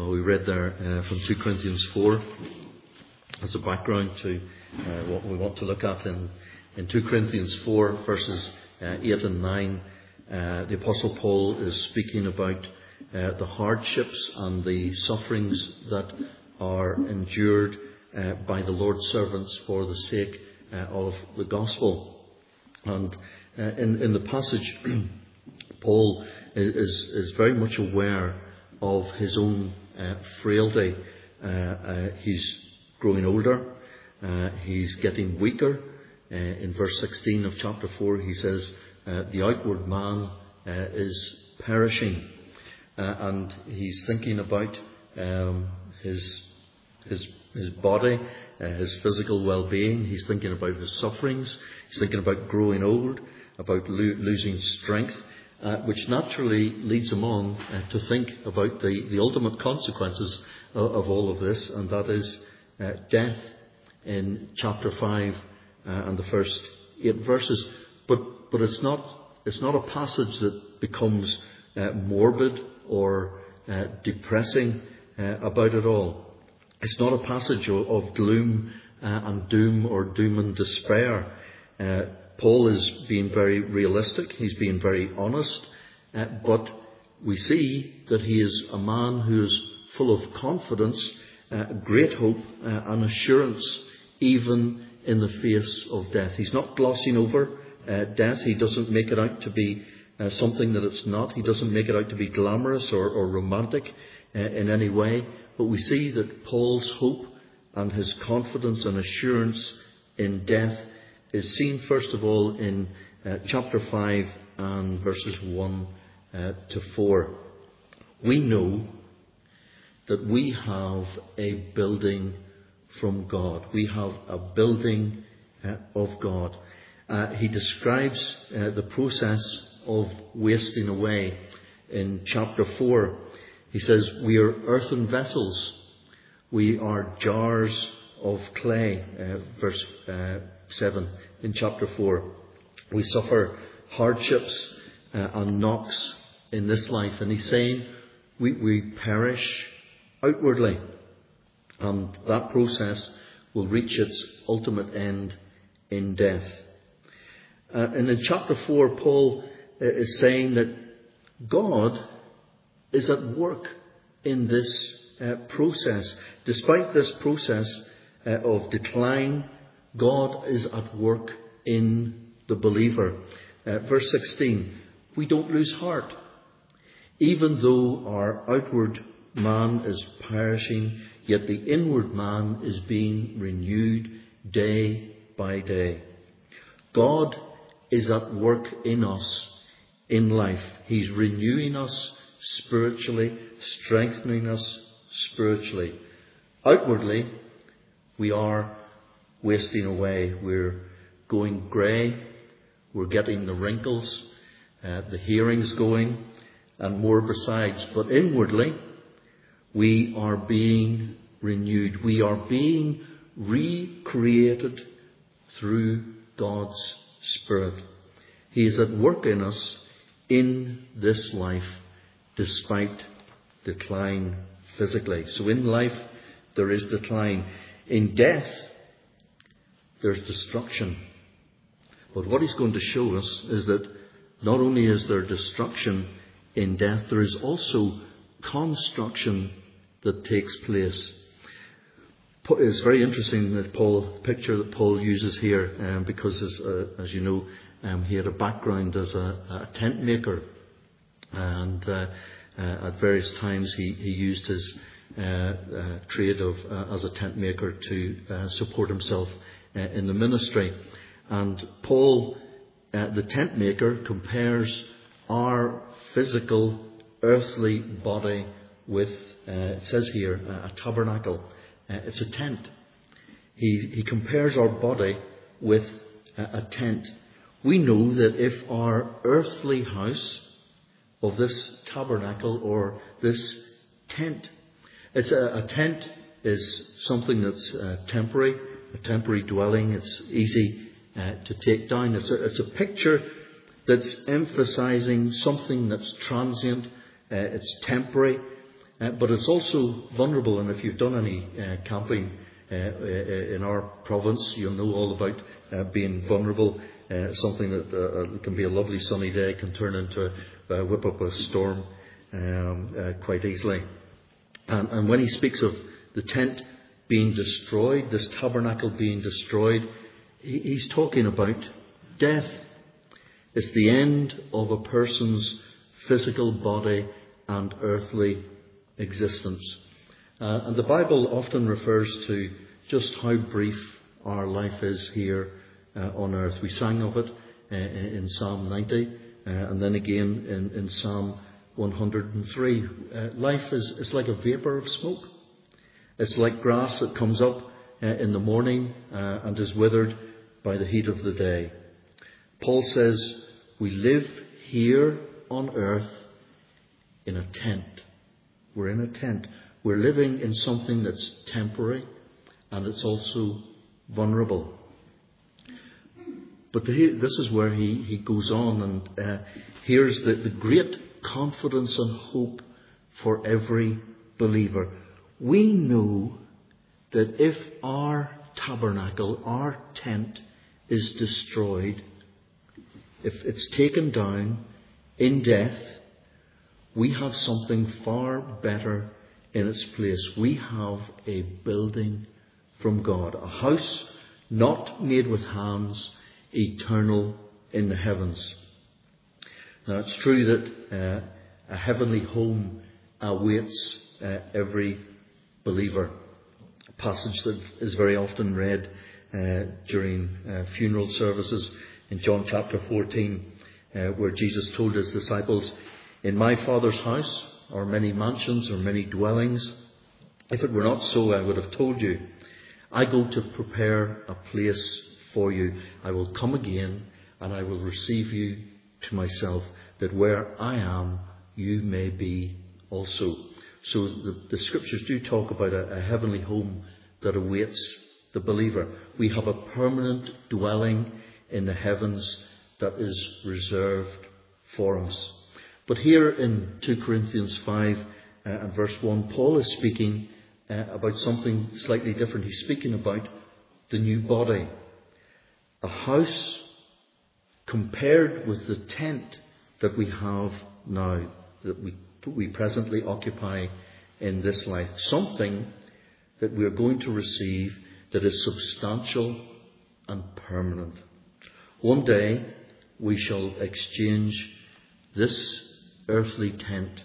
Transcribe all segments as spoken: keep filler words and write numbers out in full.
Well, we read there uh, from two Corinthians four as a background to uh, what we want to look at in, in two Corinthians four verses uh, eight and nine. Uh, the Apostle Paul is speaking about uh, the hardships and the sufferings that are endured uh, by the Lord's servants for the sake uh, of the gospel. And uh, in, in the passage, Paul is, is very much aware of his own uh, frailty. Uh, uh, he's growing older. Uh, he's getting weaker. Uh, in verse sixteen of chapter four, he says, uh, the outward man uh, is perishing. Uh, and he's thinking about um, his, his, his body, uh, his physical well-being. He's thinking about his sufferings. He's thinking about growing old, about lo- losing strength. Uh, which naturally leads him on uh, to think about the, the ultimate consequences of, of all of this, and that is uh, death in chapter five uh, and the first eight verses. But but it's not it's not a passage that becomes uh, morbid or uh, depressing uh, about it all. It's not a passage of, of gloom uh, and doom or doom and despair. Uh, Paul is being very realistic. He's being very honest. Uh, but we see that he is a man who is full of confidence, uh, great hope uh, and assurance, even in the face of death. He's not glossing over uh, death. He doesn't make it out to be uh, something that it's not. He doesn't make it out to be glamorous or, or romantic uh, in any way. But we see that Paul's hope and his confidence and assurance in death is seen first of all in uh, chapter five and verses one uh, to four. We know that we have a building from God. We have a building uh, of God. Uh, he describes uh, the process of wasting away in chapter four. He says, we are earthen vessels. We are jars of clay. Uh, verse uh, seven in chapter four. We suffer hardships uh, and knocks in this life. And he's saying we, we perish outwardly. And that process will reach its ultimate end in death. Uh, and in chapter four, Paul uh, is saying that God is at work in this uh, process. Despite this process uh, of decline, God is at work in the believer. Uh, verse sixteen, we don't lose heart. Even though our outward man is perishing, yet the inward man is being renewed day by day. God is at work in us in life. He's renewing us spiritually, strengthening us spiritually. Outwardly, we are wasting away. We're going grey. We're getting the wrinkles, uh, the hearing's going, and more besides. But inwardly, we are being renewed. We are being recreated through God's Spirit. He is at work in us in this life, despite decline physically. So in life, there is decline. In death, there's destruction. But what he's going to show us is that not only is there destruction in death, there is also construction that takes place. It's very interesting that Paul, the picture that Paul uses here, um, because as, uh, as you know, um, he had a background as a, a tent maker, and uh, uh, at various times he, he used his uh, uh, trade of uh, as a tent maker to uh, support himself uh, in the ministry. And Paul, uh, the tent maker, compares our physical, earthly body with, uh, it says here, a tabernacle. Uh, it's a tent. He, he compares our body with a, a tent. We know that if our earthly house of this tabernacle or this tent, it's a, a tent is something that's uh, temporary, a temporary dwelling. It's easy uh, to take down. It's a, it's a picture that's emphasizing something that's transient. Uh, it's temporary. uh, but it's also vulnerable. And if you've done any uh, camping uh, uh, in our province, you'll know all about uh, being vulnerable. Uh, something that uh, can be a lovely sunny day can turn into a, a whip up a storm um, uh, quite easily. And, and when he speaks of the tent being destroyed, this tabernacle being destroyed, he, he's talking about death. It's the end of a person's physical body and earthly existence. Uh, and the Bible often refers to just how brief our life is here uh, on earth. We sang of it uh, in Psalm ninety, uh, and then again in, in Psalm one hundred three. Uh, life is, is like a vapour of smoke. It's like grass that comes up uh, in the morning uh, and is withered by the heat of the day. Paul says we live here on earth in a tent. We're in a tent. We're living in something that's temporary and it's also vulnerable. But the, this is where he, he goes on, and uh, here's the, the great confidence and hope for every believer. We know that if our tabernacle, our tent, is destroyed, if it's taken down in death, we have something far better in its place. We have a building from God, a house not made with hands, eternal in the heavens. Now, it's true that uh, a heavenly home awaits uh, every believer. A passage that is very often read uh, during uh, funeral services in John chapter fourteen, uh, where Jesus told his disciples, "In my Father's house are many mansions or many dwellings. If it were not so, I would have told you. I go to prepare a place for you. I will come again and I will receive you to myself, that where I am, you may be also." So the, the scriptures do talk about a, a heavenly home that awaits the believer. We have a permanent dwelling in the heavens that is reserved for us. But here in two Corinthians five uh, and verse one, Paul is speaking uh, about something slightly different. He's speaking about the new body. A house compared with the tent that we have now, that we, we presently occupy in this life. Something that we are going to receive that is substantial and permanent. One day we shall exchange this earthly tent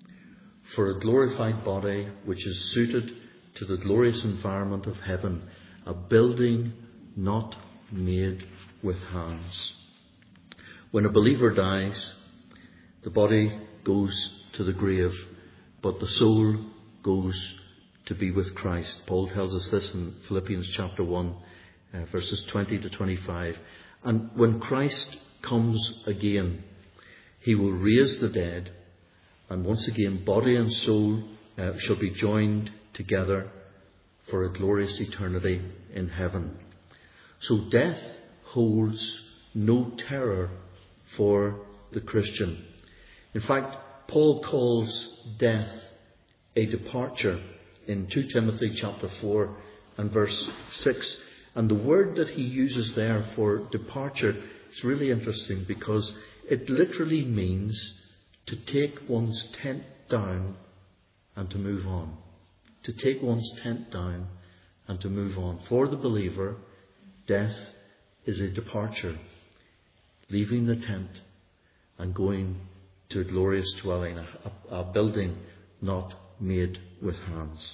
for a glorified body which is suited to the glorious environment of heaven, a building not made with hands. When a believer dies, the body goes to the grave, but the soul goes to be with Christ. Paul tells us this in Philippians chapter one, uh, verses twenty to twenty-five. And when Christ comes again, he will raise the dead, and once again body and soul uh, shall be joined together for a glorious eternity in heaven. So death holds no terror for the Christian. In fact, Paul calls death a departure in two Timothy chapter four and verse six. And the word that he uses there for departure is really interesting, because it literally means to take one's tent down and to move on. To take one's tent down and to move on. For the believer, death is a departure, leaving the tent and going to a glorious dwelling, a, a building not made with hands.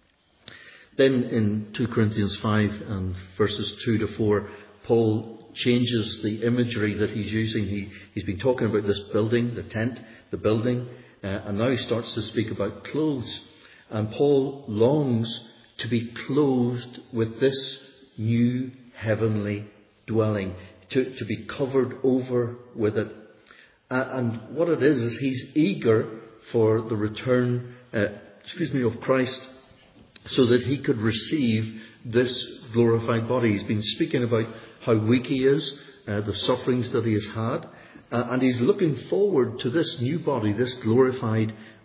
Then in two Corinthians five and verses two to four, Paul changes the imagery that he's using. He, he's been talking about this building, the tent, the building, uh, and now he starts to speak about clothes. And Paul longs to be clothed with this new heavenly dwelling, to, to be covered over with it. Uh, and what it is, is he's eager for the return, uh, excuse me, of Christ, so that he could receive this glorified body. He's been speaking about how weak he is, uh, the sufferings that he has had, uh, and he's looking forward to this new body, this glorified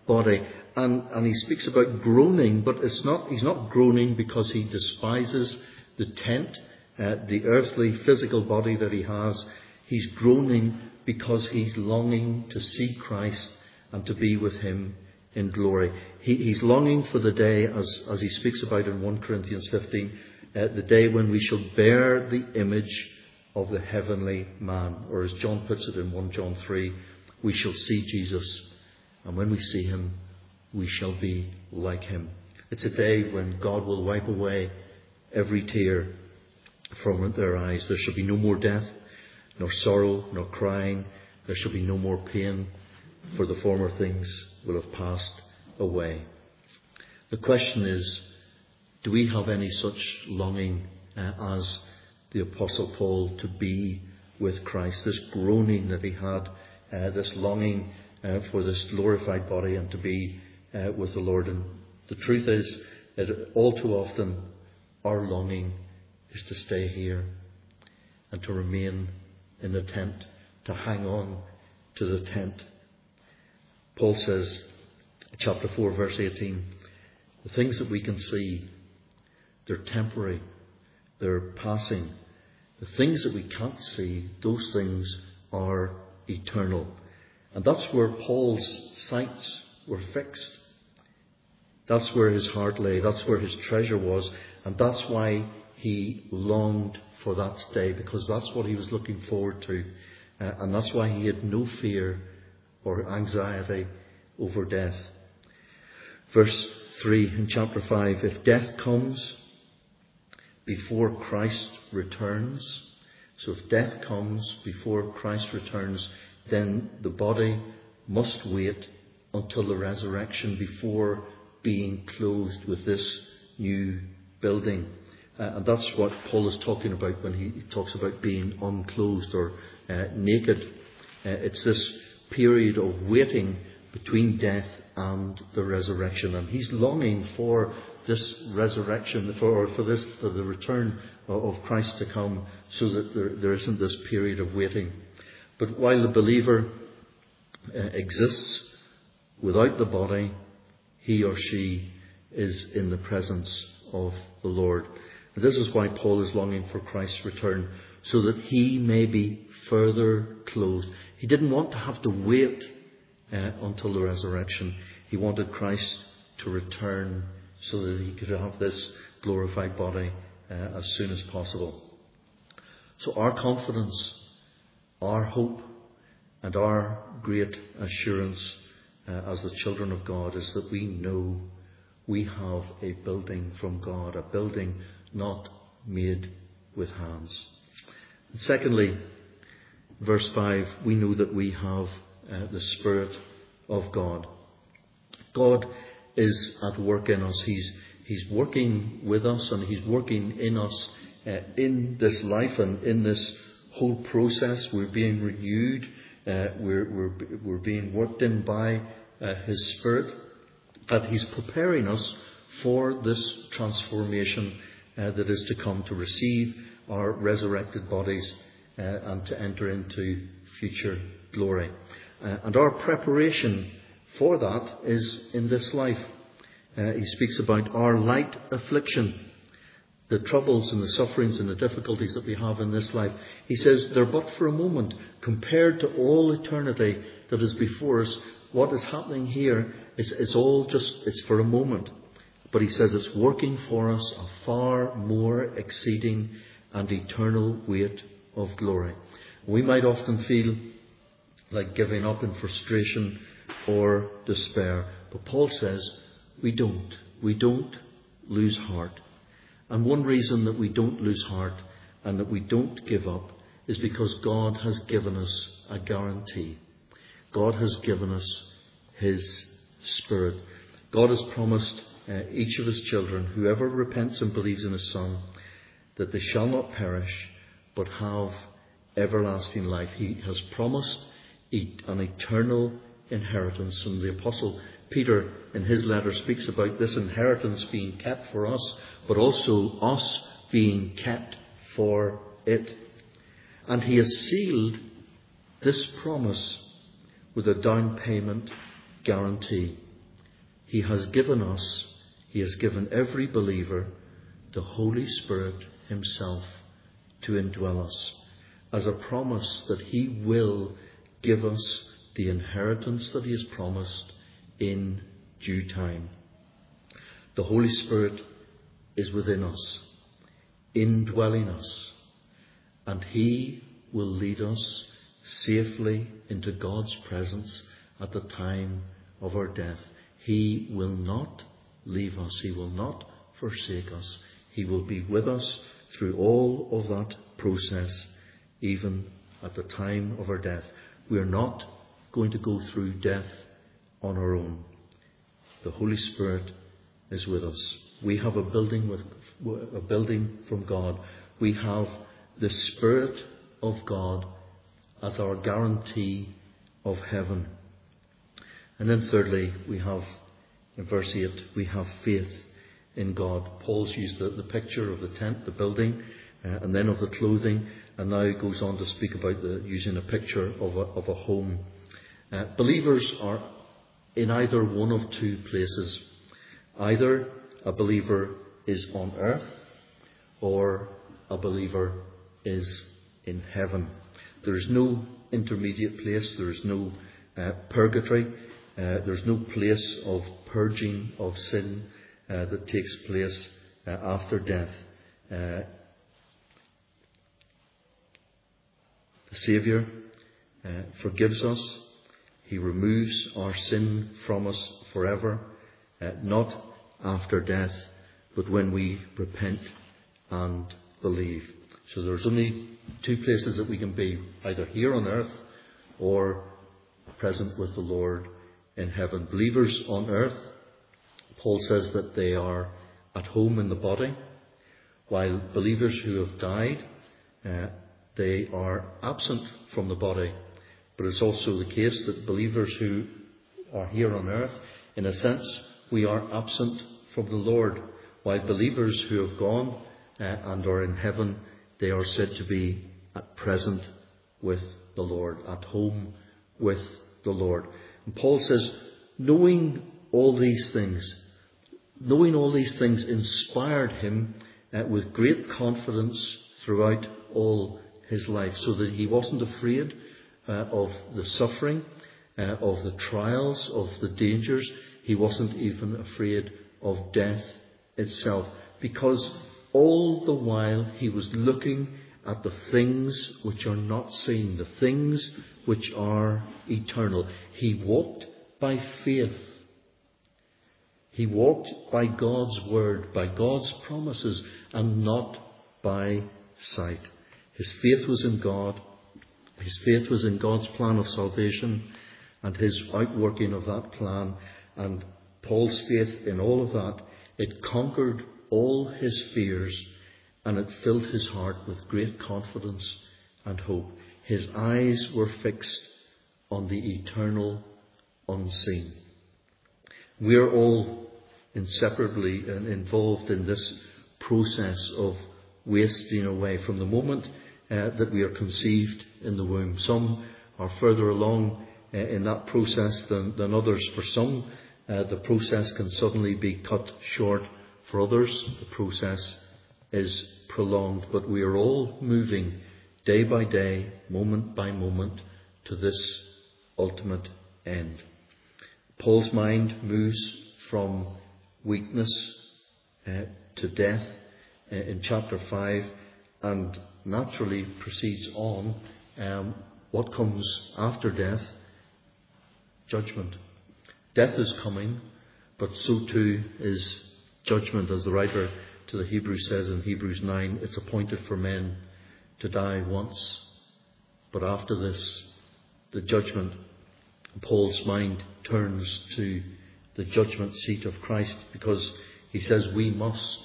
body. And, and he speaks about groaning, but it's not, he's not groaning because he despises the tent, uh, the earthly physical body that he has. He's groaning because he's longing to see Christ and to be with him in glory. He, he's longing for the day, as, as he speaks about in First Corinthians fifteen, uh, the day when we shall bear the image of the heavenly man. Or as John puts it in First John three, we shall see Jesus, and when we see him, we shall be like him. It's a day when God will wipe away every tear from their eyes. There shall be no more death, nor sorrow, nor crying. There shall be no more pain, for the former things will have passed away. The question is, do we have any such longing uh, as the Apostle Paul to be with Christ? This groaning that he had, uh, this longing uh, for this glorified body and to be uh, with the Lord. And the truth is that all too often our longing is to stay here and to remain in the tent, to hang on to the tent. Paul says, chapter four, verse eighteen, the things that we can see, they're temporary, they're passing. The things that we can't see, those things are eternal. And that's where Paul's sights were fixed. That's where his heart lay. That's where his treasure was. And that's why he longed for that day, because that's what he was looking forward to. Uh, and that's why he had no fear or anxiety over death. Verse three in chapter five, if death comes before Christ returns, so if death comes before Christ returns, then the body must wait until the resurrection before being clothed with this new building. Uh, and that's what Paul is talking about when he talks about being unclothed or uh, naked. Uh, it's this period of waiting between death and the resurrection. And he's longing for this resurrection, for, or for this, for the return of, of Christ to come, so that there, there isn't this period of waiting. But while the believer uh, exists without the body, he or she is in the presence of the Lord. And this is why Paul is longing for Christ's return, so that he may be further clothed. He didn't want to have to wait uh, until the resurrection. He wanted Christ to return so that he could have this glorified body uh, as soon as possible. So our confidence, our hope, and our great assurance uh, as the children of God is that we know we have a building from God, a building not made with hands. And secondly, verse five, we know that we have uh, the Spirit of God. God is at work in us. He's, he's working with us and He's working in us uh, in this life and in this whole process. We're being renewed. Uh, we're, we're, we're being worked in by uh, His Spirit. And He's preparing us for this transformation uh, that is to come, to receive our resurrected bodies uh, and to enter into future glory. Uh, and our preparation for that is in this life. Uh, he speaks about our light affliction, the troubles and the sufferings and the difficulties that we have in this life. He says they're but for a moment compared to all eternity that is before us. What is happening here is it's all just, it's for a moment. But he says it's working for us a far more exceeding and eternal weight of glory. We might often feel like giving up in frustration or despair. But Paul says we don't. We don't lose heart. And one reason that we don't lose heart and that we don't give up is because God has given us a guarantee. God has given us His Spirit. God has promised uh, each of His children, whoever repents and believes in His Son, that they shall not perish but have everlasting life. He has promised an eternal inheritance. And the Apostle Peter in his letter speaks about this inheritance being kept for us, but also us being kept for it. And he has sealed this promise with a down payment guarantee. He has given us, He has given every believer the Holy Spirit Himself to indwell us, as a promise that He will give us the inheritance that He has promised in due time. The Holy Spirit is within us, indwelling us, and He will lead us safely into God's presence at the time of our death. He will not leave us. He will not forsake us. He will be with us through all of that process, even at the time of our death. We are not going to go through death on our own. The Holy Spirit is with us. We have a building with a building from God. We have the Spirit of God as our guarantee of heaven. And then thirdly, we have, in verse eight, we have faith in God. Paul's used the, the picture of the tent, the building, uh, and then of the clothing, and now he goes on to speak about the, using a picture of a, of a home. Uh, believers are in either one of two places. Either a believer is on earth, or a believer is in heaven. There is no intermediate place. There is no uh, purgatory. Uh, there is no place of purging of sin uh, that takes place uh, after death. Uh, the Saviour uh, forgives us. He removes our sin from us forever, uh, not after death, but when we repent and believe. So there's only two places that we can be, either here on earth or present with the Lord in heaven. Believers on earth, Paul says that they are at home in the body, while believers who have died, uh, they are absent from the body. But it's also the case that believers who are here on earth, in a sense, we are absent from the Lord, while believers who have gone uh, and are in heaven, they are said to be at present with the Lord, at home with the Lord. And Paul says, knowing all these things, knowing all these things inspired him uh, with great confidence throughout all his life, so that he wasn't afraid uh, of the suffering, uh, of the trials, of the dangers. He wasn't even afraid of death itself, because all the while he was looking at the things which are not seen, the things which are eternal. He walked by faith. He walked by God's word, by God's promises, and not by sight. His faith was in God. His faith was in God's plan of salvation and his outworking of that plan. And Paul's faith in all of that, it conquered all his fears, and it filled his heart with great confidence and hope. His eyes were fixed on the eternal unseen. We are all inseparably involved in this process of wasting away from the moment uh, that we are conceived in the womb. Some are further along uh, in that process than, than others. For some, uh, the process can suddenly be cut short. For others, the process is prolonged. But we are all moving day by day, moment by moment, to this ultimate end. Paul's mind moves from weakness uh, to death uh, in chapter five, and naturally proceeds on um, what comes after death: judgment. Death is coming, but so too is judgment. As the writer to the Hebrews says in Hebrews nine, it's appointed for men to die once, but after this, the judgment. Paul's mind turns to the judgment seat of Christ, because he says we must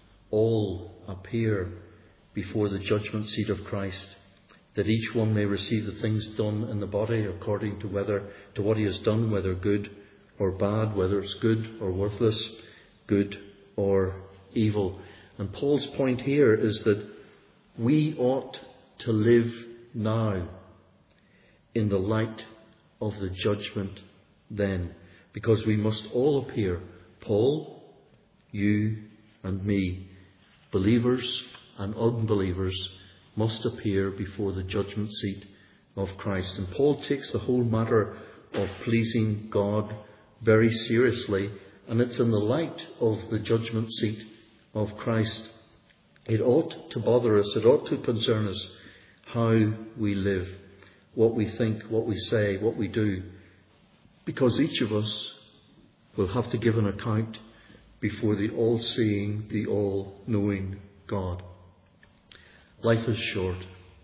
all appear before the judgment seat of Christ, that each one may receive the things done in the body according to whether to what he has done, whether good or bad, whether it's good or worthless, good or evil. And Paul's point here is that we ought to live now in the light of the judgment then, because we must all appear Paul, you and me, believers and unbelievers, must appear before the judgment seat of Christ. And Paul takes the whole matter of pleasing God very seriously, and it's in the light of the judgment seat of Christ. It ought to bother us, it ought to concern us how we live, what we think, what we say, what we do, because each of us will have to give an account before the all-seeing, the all-knowing God. Life is short.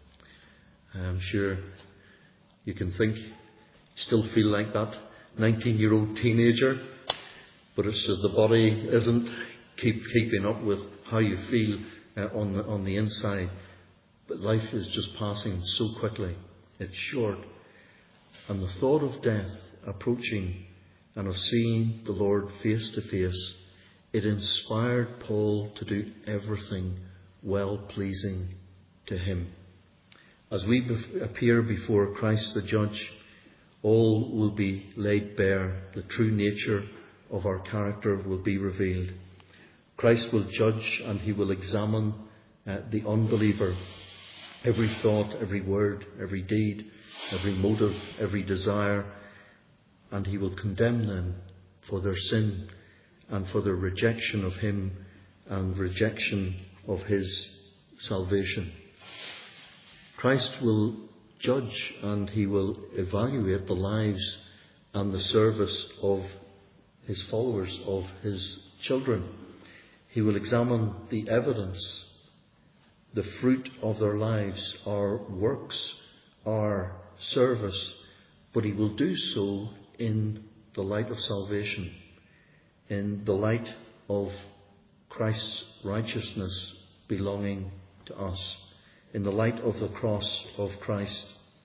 I'm sure you can think, still feel like that nineteen-year-old teenager, but it's that the body isn't keep keeping up with how you feel uh, on the, on the inside. But life is just passing so quickly. It's short. And the thought of death approaching and of seeing the Lord face to face, it inspired Paul to do everything well-pleasing to him. As we be- appear before Christ the Judge, all will be laid bare. The true nature of our character will be revealed. Christ will judge and he will examine uh, the unbeliever. Every thought, every word, every deed, every motive, every desire, and he will condemn them for their sin and for their rejection of him and rejection of his salvation. Christ will judge and he will evaluate the lives and the service of his followers, of his children. He will examine the evidence, the fruit of their lives, our works, our service, but he will do so in the light of salvation, in the light of Christ's righteousness belonging to us, in the light of the cross of Christ.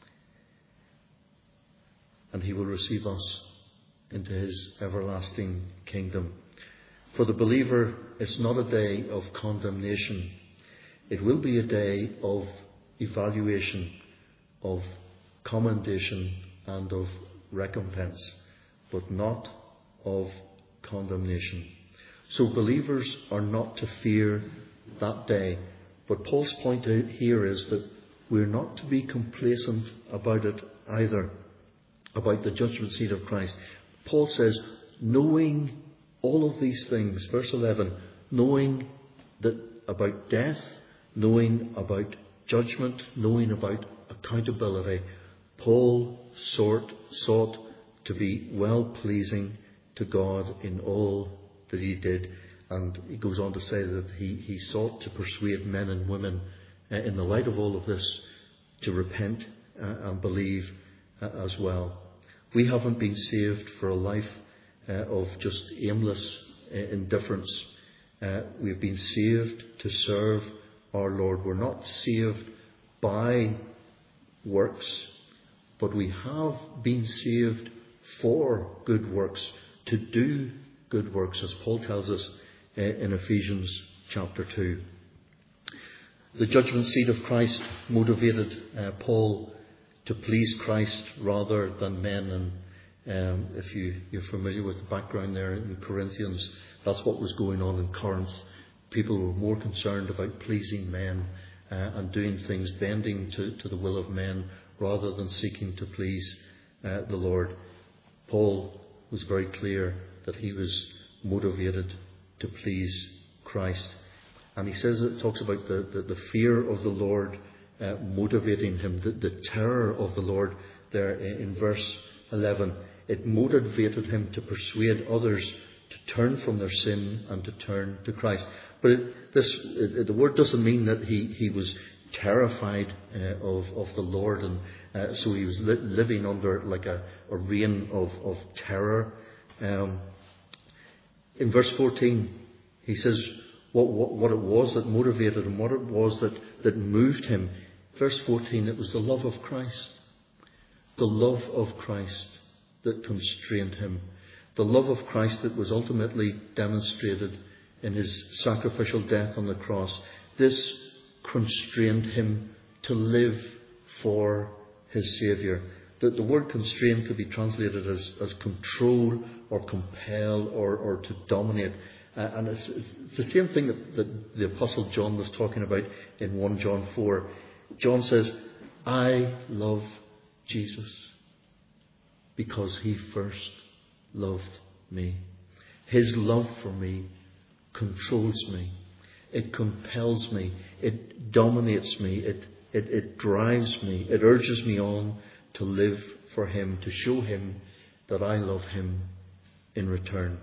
And he will receive us into his everlasting kingdom. For the believer, it's not a day of condemnation. It will be a day of evaluation, of commendation and of recompense, but not of condemnation. So believers are not to fear that day. But Paul's point here is that we're not to be complacent about it either, about the judgment seat of Christ. Paul says, knowing all of these things, verse eleven, knowing that about death, knowing about judgment, knowing about accountability, Paul sought, sought to be well-pleasing to God in all that he did. And he goes on to say that he, he sought to persuade men and women uh, in the light of all of this to repent uh, and believe uh, as well. We haven't been saved for a life uh, of just aimless uh, indifference. Uh, we've been saved to serve our Lord. We're not saved by works, but we have been saved for good works, to do good works, as Paul tells us uh, in Ephesians chapter two. The judgment seat of Christ motivated uh, Paul to please Christ rather than men. And um, if you, you're familiar with the background there in Corinthians, that's what was going on in Corinth. People were more concerned about pleasing men uh, and doing things, bending to, to the will of men, rather than seeking to please uh, the Lord. Paul was very clear that he was motivated to please Christ. And he says, it talks about the, the, the fear of the Lord uh, motivating him, the, the terror of the Lord there in, in verse eleven. It motivated him to persuade others to turn from their sin and to turn to Christ. But it, this, it, the word doesn't mean that he, he was terrified uh, of, of the Lord, and uh, so he was li- living under like a, a reign of, of terror. Um, in verse fourteen, he says what, what, what it was that motivated him, what it was that, that moved him. Verse fourteen, it was the love of Christ. The love of Christ that constrained him. The love of Christ that was ultimately demonstrated in his sacrificial death on the cross. This constrained him to live for his Saviour. The, the word constrain could be translated as, as control or compel or, or to dominate. Uh, and it's, it's the same thing that, that the Apostle John was talking about in First John four. John says, I love Jesus because he first loved me. His love for me controls me. It compels me. It dominates me. It, it, it drives me. It urges me on to live for him, to show him that I love him in return.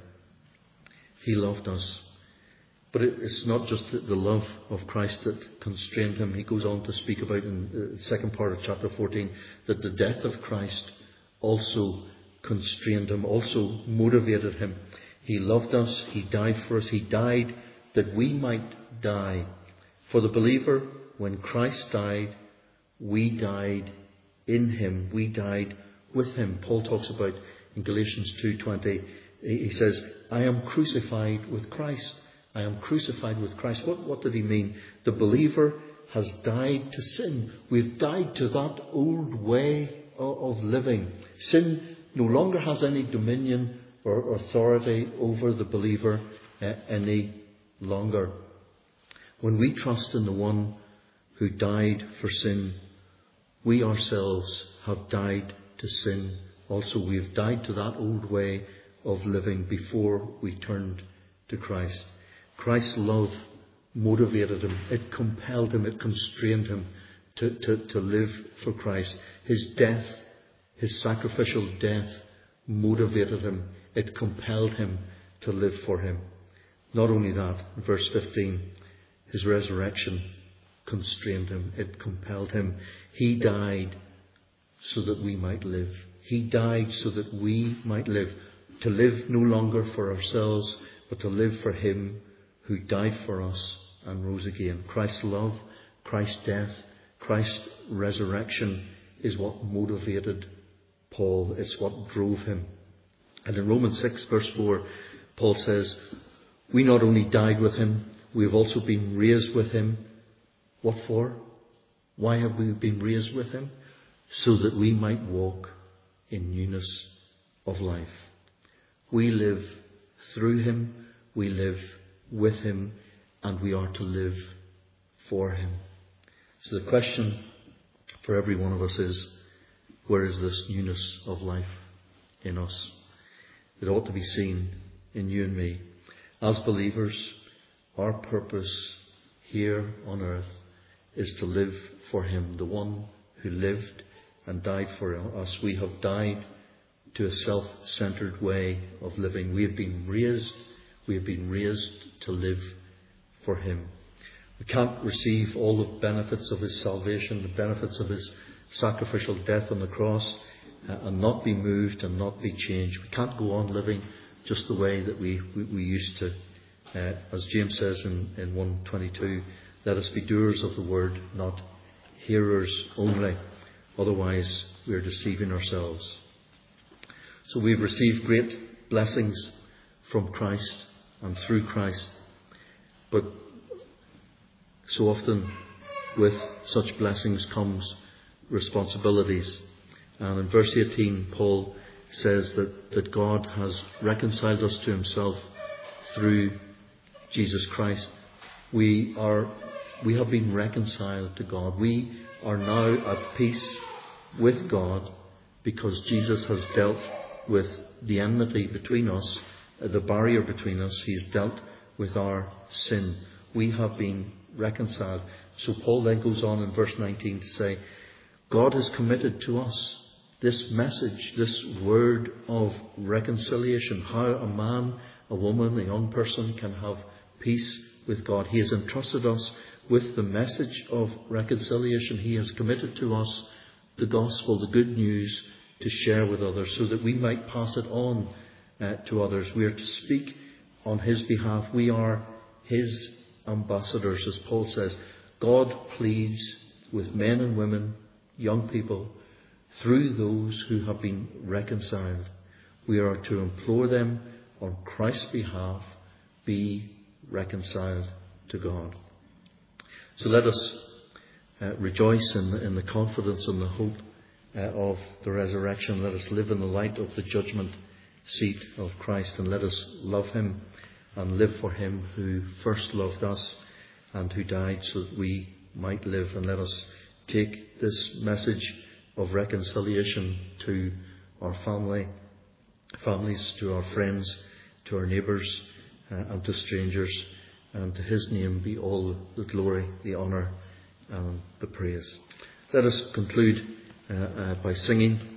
He loved us. But it, it's not just the, the love of Christ that constrained him. He goes on to speak about in the second part of chapter fourteen that the death of Christ also constrained him, also motivated him. He loved us. He died for us. He died that we might die. For the believer, when Christ died, we died in him. We died with him. Paul talks about in Galatians two twenty, he says, I am crucified with Christ. I am crucified with Christ. What, what did he mean? The believer has died to sin. We've died to that old way of, of living. Sin no longer has any dominion or authority over the believer uh, any longer. When we trust in the one who died for sin, we ourselves have died to sin. Also, we have died to that old way of living before we turned to Christ. Christ's love motivated him. It compelled him. It constrained him to, to, to live for Christ. His death, his sacrificial death, motivated him. It compelled him to live for him. Not only that, in verse fifteen, his resurrection constrained him. It compelled him. He died so that we might live. He died so that we might live. To live no longer for ourselves, but to live for him who died for us and rose again. Christ's love, Christ's death, Christ's resurrection is what motivated Paul. It's what drove him. And in Romans six verse four, Paul says, we not only died with him, we have also been raised with him. What for? Why have we been raised with him? So that we might walk in newness of life. We live through him, we live with him, and we are to live for him. So the question for every one of us is, where is this newness of life in us? It ought to be seen in you and me. As believers, our purpose here on earth is to live for him, the one who lived and died for us. We have died to a self-centered way of living. We have been raised, we have been raised to live for him. We can't receive all the benefits of his salvation, the benefits of his sacrificial death on the cross, uh, and not be moved and not be changed. We can't go on living just the way that we, we, we used to. Uh, as James says in, in one twenty-two, let us be doers of the word, not hearers only. Otherwise, we are deceiving ourselves. So we've received great blessings from Christ and through Christ. But so often with such blessings comes responsibilities. And in verse eighteen, Paul says that, that God has reconciled us to himself through Jesus Christ. We are, we have been reconciled to God. We are now at peace with God because Jesus has dealt with the enmity between us, the barrier between us. He's dealt with our sin. We have been reconciled. So Paul then goes on in verse nineteen to say, God has committed to us this message, this word of reconciliation, how a man, a woman, a young person can have peace with God. He has entrusted us with the message of reconciliation. He has committed to us the gospel, the good news, to share with others so that we might pass it on uh, to others. We are to speak on his behalf. We are his ambassadors, as Paul says. God pleads with men and women, young people, through those who have been reconciled. We are to implore them on Christ's behalf, be reconciled to God. So let us uh, rejoice in the, in the confidence and the hope uh, of the resurrection. Let us live in the light of the judgment seat of Christ, and let us love him and live for him who first loved us and who died so that we might live. And let us take this message of reconciliation to our family, families, to our friends, to our neighbours, uh, and to strangers. And to his name be all the glory, the honour and the praise. Let us conclude uh, uh, by singing